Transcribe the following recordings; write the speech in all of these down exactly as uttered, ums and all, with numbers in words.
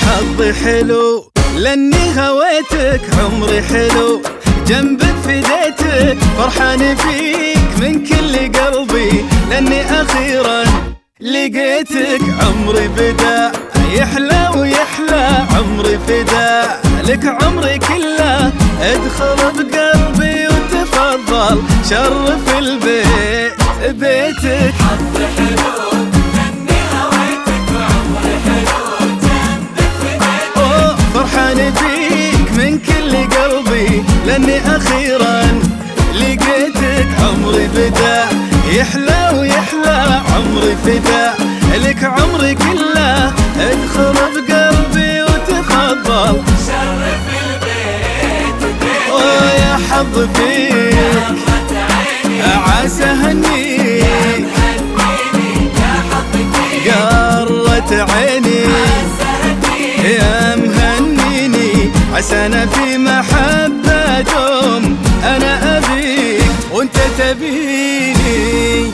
حظي حلو لاني هويتك، عمري حلو جنبك فديتك، فرحان فيك من كل قلبي لاني اخيرا لقيتك. عمري بدا يحلى ويحلى، عمري فدا لك عمري كله، ادخل بقلبي وتفضل شرف البيت بيتك. حظي حلو لاني هويتك، وعمري حلو جنبك فديتك، اوه فرحان فيك من كل قلبي لاني اخيرا لقيتك. عمري بدا يحلى ويحلى، عمري فدا لك عمري كله، ادخل بقلبي وتفضل شرف البيت بيتك. اوه يا حظ فيك قرت عيني عسى هنيك، هنيني يا حظي فيك، قرت عيني يا مهنيني، عسانا في محبة دوم، انا ابيك وانت تبيني.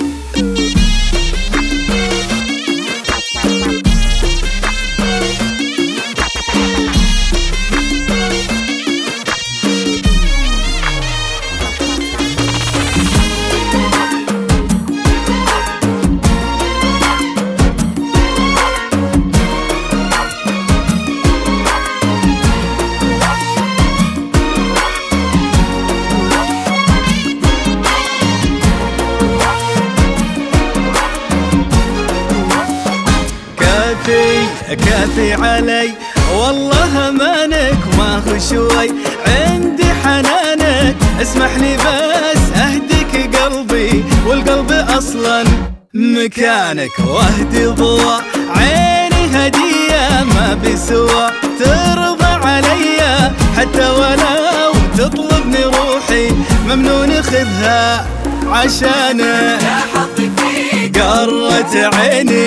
كافي كافي علي والله امانك، ما هو شوي عندي حنانك، اسمح لي بس اهديك قلبي والقلب اصلا مكانك، واهدي ضوء عيني هدية ما بسوى، ترضى عليا حتى ولو تطلبني روحي، ممنون خذها عشانك. يا حظي فيك قرت عيني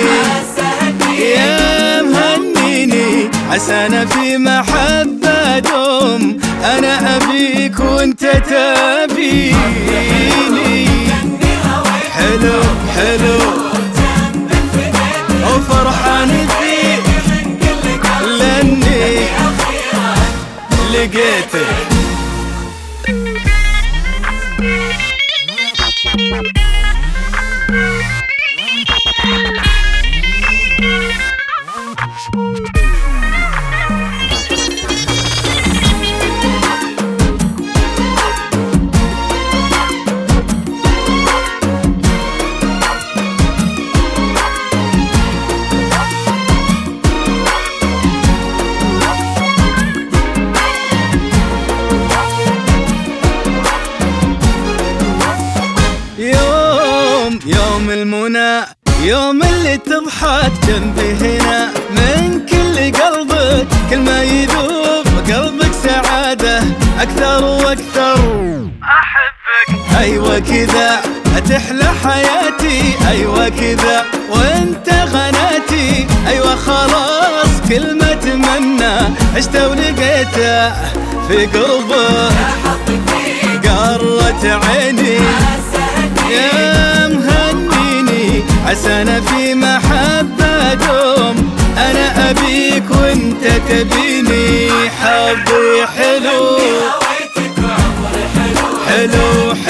يا مهنيني، عسانا في محبة دوم، انا ابيك وانت تبيني. حلو حلو وفرحان فيك لاني لقيتك. يوم يوم المنى، يوم اللي تضحك جنبي هنا، من كل قلبك كل ما يذوب قلبك سعادة أكثر وأكثر، أحبك أيوة كذا تحلى حياتي، أيوة كذا وانت غناتي، أيوة خلاص كل ما أتمنى عشت ولقيته في قربك. قرت عيني يا مهنيني، عسانا في محبة دوم، أنا أبيك وانت تبيني. حظي حلو حلو